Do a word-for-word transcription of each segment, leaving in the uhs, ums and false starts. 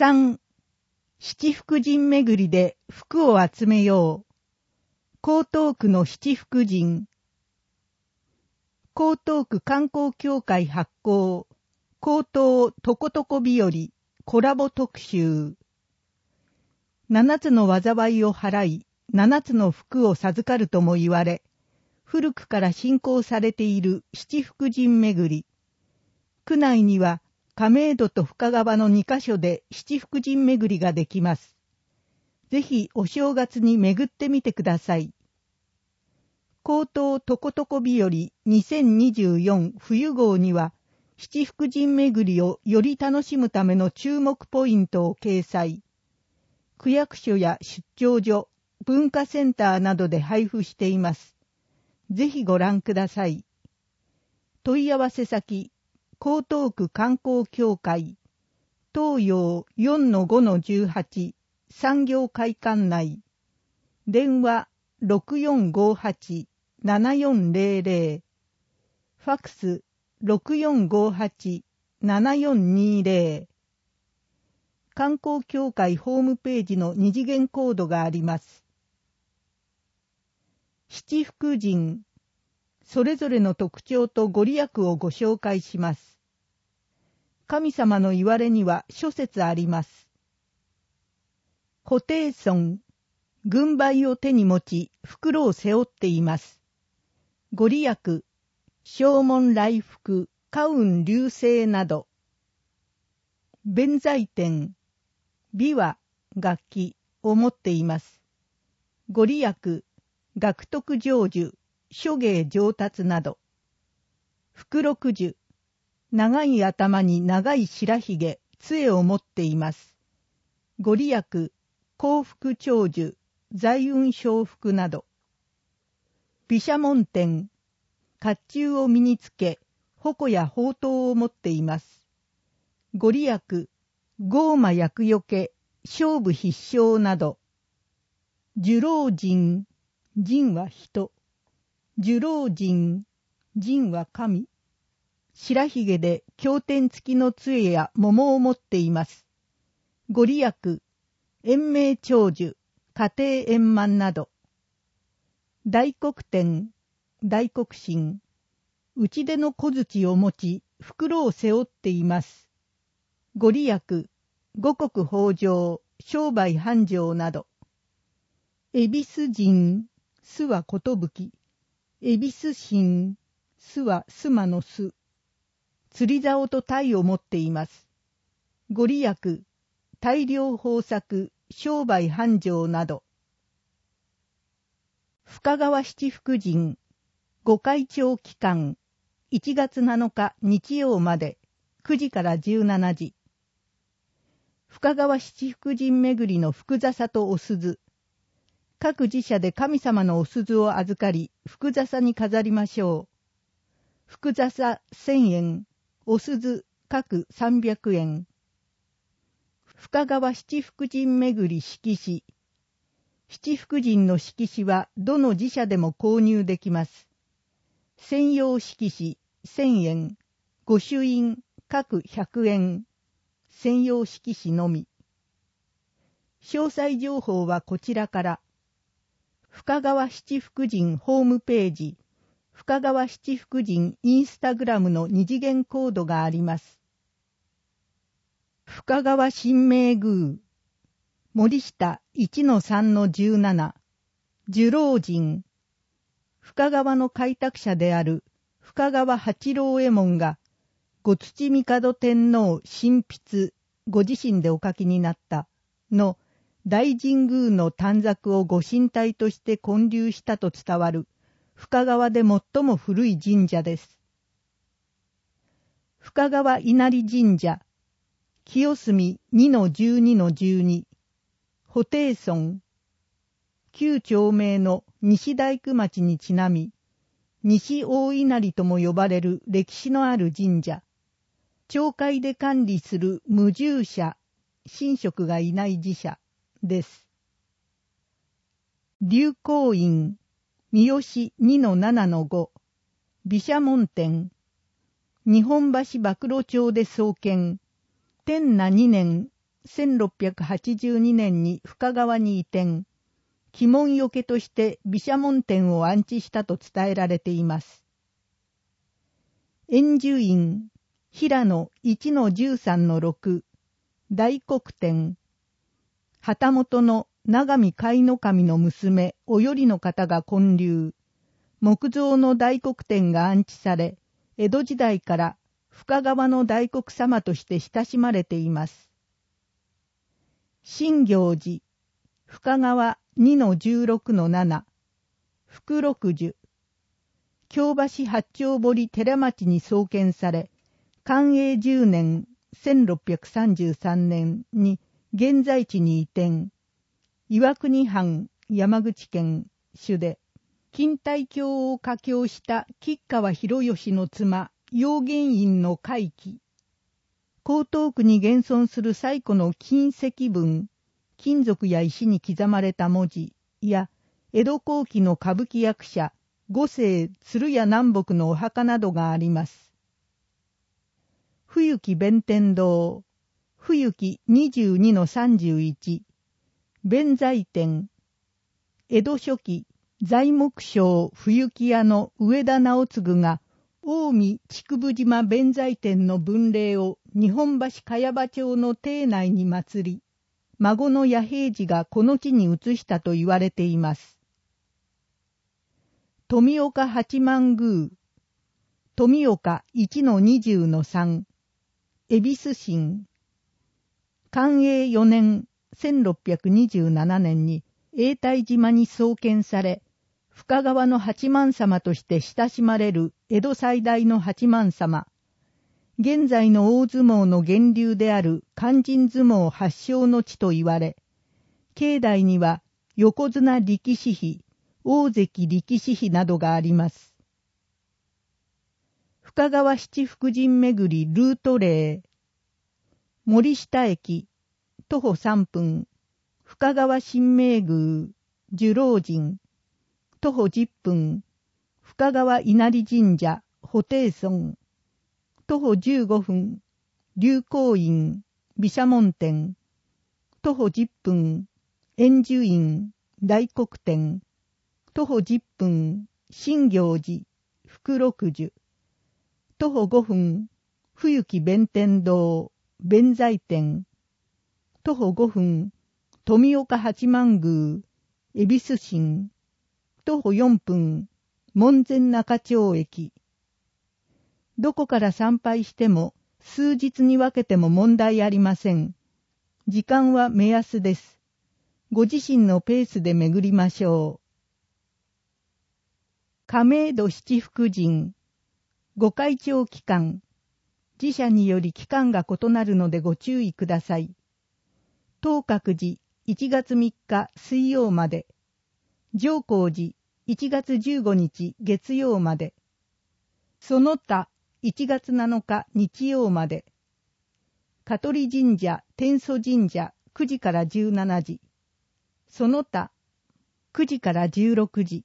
さん、七福神巡りで福を集めよう。江東区の七福神。江東区観光協会発行、江東とことこ日和コラボ特集。七つの災いを払い、七つの福を授かるとも言われ、古くから信仰されている七福神巡り。区内には亀戸と深川のにカ所で七福神巡りができます。ぜひお正月に巡ってみてください。江東とことこ日和にせんにじゅうよん冬号には、七福神巡りをより楽しむための注目ポイントを掲載。区役所や出張所、文化センターなどで配布しています。ぜひご覧ください。問い合わせ先、江東区観光協会、東洋 よんのごのじゅうはち 産業会館内、電話 ろくよんごはち ななよんぜろぜろ、ファックス ろくよんごはち ななよんにぜろ、観光協会ホームページの二次元コードがあります。七福神、それぞれの特徴とご利益をご紹介します。神様の言われには諸説あります。布袋尊、軍配を手に持ち、袋を背負っています。ご利益、正門来福、家運隆盛など。弁財天、琵琶、楽器を持っています。ご利益、学徳成就、諸芸上達など。福禄寿、長い頭に長い白ひげ、杖を持っています。ご利益、幸福長寿、財運承福など。毘沙門天、甲冑を身につけ、矛や宝刀を持っています。ご利益、豪魔厄除け、勝負必勝など。寿老神、神は人。寿老神、神は神。白ひげで経典付きの杖や桃を持っています。ご利益、延命長寿、家庭円満など。大黒天、大黒神、内出の小槌を持ち、袋を背負っています。ご利益、五穀豊穣、商売繁盛など。恵比寿神、巣は寿、恵比寿神、巣は須磨の巣。釣り竿と鯛を持っています。ご利益、大量豊作、商売繁盛など。深川七福神、御開帳期間、いちがつなのか日曜まで、くじからじゅうしちじ。深川七福神巡りの福笹とお鈴。各自社で神様のお鈴を預かり、福笹に飾りましょう。福笹せんえん、お鈴各さんびゃくえん。深川七福神巡り色紙。七福神の色紙はどの自社でも購入できます。専用色紙せんえん、御朱印各ひゃくえん。専用色紙のみ。詳細情報はこちらから。深川七福神ホームページ、深川七福神インスタグラムの二次元コードがあります。深川神明宮、森下 いちのさんのじゅうなな、寿老神、深川の開拓者である深川八郎右衛門が、ご土帝天皇神筆、ご自身でお書きになったの大神宮の短冊をご神体として建立したと伝わる深川で最も古い神社です。深川稲荷神社、清澄 にのじゅうにのじゅうに、布袋尊、旧町名の西大工町にちなみ、西大稲荷とも呼ばれる歴史のある神社、町会で管理する無住者、神職がいない寺社です。龍光院、三好 にのななのご、毘沙門天、日本橋馬喰町で創建、天那にねんせんろっぴゃくはちじゅうにねんに深川に移転、鬼門よけとして毘沙門天を安置したと伝えられています。円寿院、平野いちのじゅうさんのろく、大黒天、旗本の長見海の神の娘、およりの方が建立、木造の大黒天が安置され、江戸時代から深川の大黒様として親しまれています。新行寺、深川にのじゅうろくのなな、福六樹、京橋八丁堀寺町に創建され、寛永じゅうねんせんろっぴゃくさんじゅうさんねんに現在地に移転、岩国藩山口県主で、錦帯橋を架橋した吉川広義の妻、陽元院の回帰、江東区に現存する最古の金石文、金属や石に刻まれた文字や、江戸後期の歌舞伎役者、五世鶴屋南北のお墓などがあります。冬木弁天堂、冬木にじゅうにのさんじゅういち、弁財天、江戸初期、材木商冬木屋の上田直次が、近江竹生島弁財天の分霊を日本橋茅場町の邸内に祀り、孫の弥平寺がこの地に移したと言われています。富岡八幡宮、富岡いちのにじゅうのさん、恵比寿神、寛永よねんせんろっぴゃくにじゅうななねんに永代島に創建され、深川の八幡様として親しまれる江戸最大の八幡様、現在の大相撲の源流である勧進相撲発祥の地と言われ、境内には横綱力士碑、大関力士碑などがあります。深川七福神巡りルート例、森下駅、徒歩さんぷん、深川神明宮、寿老神、徒歩じゅっぷん、深川稲荷神社、布袋尊、徒歩じゅうごふん、龍光院、毘沙門天、徒歩じゅっぷん、円寿院、大黒天、徒歩じゅっぷん、新行寺、福六樹、徒歩ごふん、冬木弁天堂、弁財天、徒歩ごふん、富岡八幡宮、恵比寿神、徒歩よんぷん、門前仲町駅。どこから参拝しても、数日に分けても問題ありません。時間は目安です。ご自身のペースで巡りましょう。亀戸七福神、御開帳期間、自社により期間が異なるのでご注意ください。東覚寺いちがつみっか水曜まで、上光寺いちがつじゅうごにち月曜まで、その他いちがつなのか日曜まで、香取神社天祖神社くじからじゅうしちじ、その他くじからじゅうろくじ、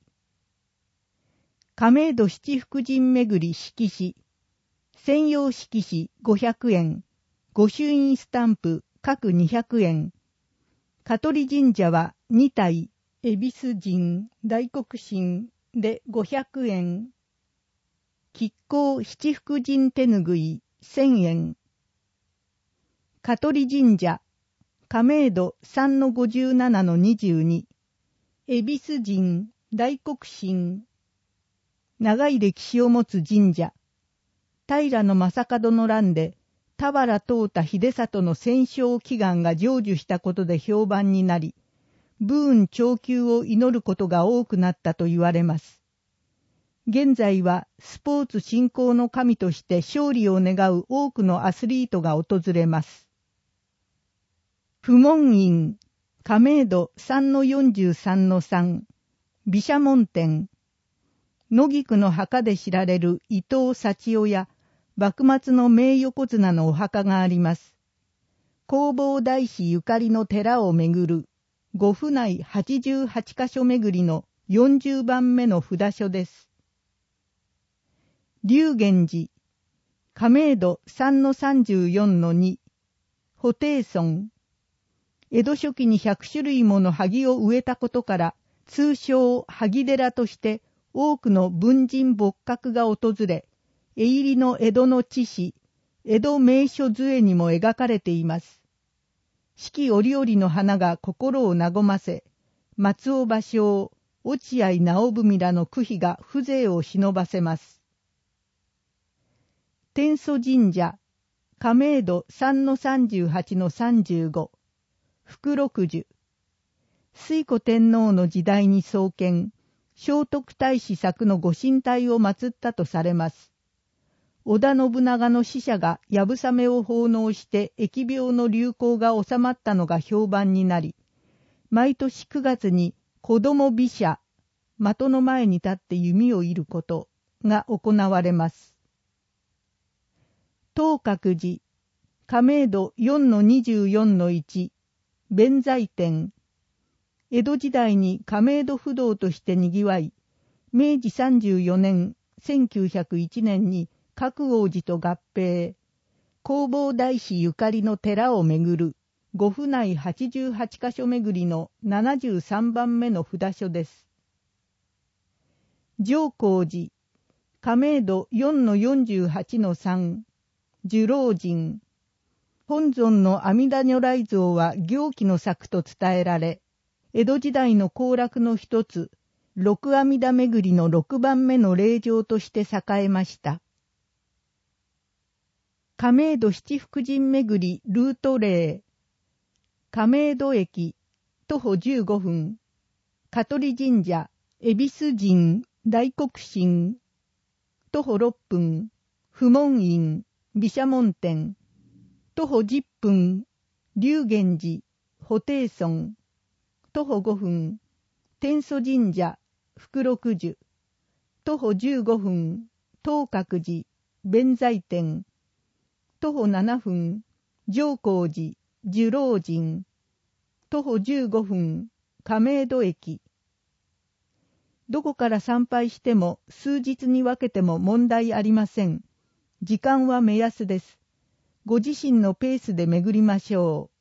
亀戸七福神巡り色紙、専用色紙ごひゃくえん、御朱印スタンプ各にひゃくえん、香取神社はにたい、恵比寿神、大黒神でごひゃくえん、吉光七福神手ぬぐいせんえん、香取神社、亀戸さんのごじゅうななのにじゅうに、恵比寿神、大黒神、長い歴史を持つ神社、平将門の乱で、田原東太秀里の戦勝祈願が成就したことで評判になり、武運長久を祈ることが多くなったと言われます。現在はスポーツ振興の神として勝利を願う多くのアスリートが訪れます。普門院、亀戸さんのよんじゅうさんのさん、毘沙門天、野菊の墓で知られる伊藤幸男や幕末の名横綱のお墓があります。弘法大師ゆかりの寺をめぐる御府内はちじゅうはちかしょ巡りのよんじゅうばんめの札所です。龍源寺、亀戸さんのさんじゅうよんのに、布袋尊、 江戸初期にひゃく種類もの萩を植えたことから、通称萩寺として多くの文人墨客が訪れ、絵入りの江戸の知史、江戸名所図にも描かれています。四季折々の花が心を和ませ、松尾芭蕉、落合直文らの句碑が風情を忍ばせます。天祖神社、亀戸 さんのさんじゅうはちのさんじゅうご、福禄寿。推古天皇の時代に創建、聖徳太子作のご神体を祀ったとされます。織田信長の使者がやぶさめを奉納して疫病の流行が収まったのが評判になり、毎年くがつに子供飛車、的の前に立って弓を射ることが行われます。東覚寺、亀戸 よんのにじゅうよんのいち、弁財天。江戸時代に亀戸不動としてにぎわい、めいじさんじゅうよねん、せんきゅうひゃくいちねんに覚王寺と合併、弘法大師ゆかりの寺をめぐる、御府内はちじゅうはちかしょ巡りのななじゅうさんばんめの札所です。上光寺、亀戸 よんのよんじゅうはちのさん、寿老人。本尊の阿弥陀如来像は行基の作と伝えられ、江戸時代の行楽の一つ、六阿弥陀巡りの六番目の霊場として栄えました。亀戸七福神巡りルート例。亀戸駅、徒歩じゅうごふん。香取神社、恵比寿神、大黒神。徒歩ろっぷん。不門院、毘沙門天。徒歩じゅっぷん。龍源寺、布袋尊。徒歩ごふん。天祖神社、福禄寿。徒歩じゅうごふん。東覚寺、弁財天。徒歩ななふん。上光寺、寿老人。徒歩じゅうごふん。亀戸駅。どこから参拝しても数日に分けても問題ありません。時間は目安です。ご自身のペースで巡りましょう。